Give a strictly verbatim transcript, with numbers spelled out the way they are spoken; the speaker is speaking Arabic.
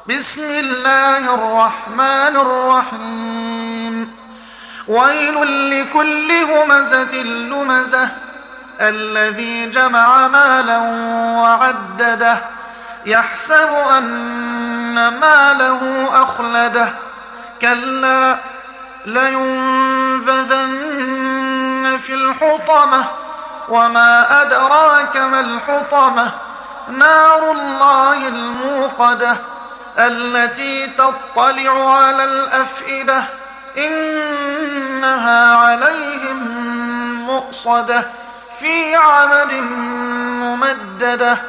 بسم الله الرحمن الرحيم ويل لكل همزة لمزة الذي جمع مالا وعدده يحسب أن ماله أخلده كلا لينبذن في الحطمة وما أدراك ما الحطمة نار الله الموقدة التي تطلع على الأفئدة إنها عليهم مؤصدة في عمد ممددة.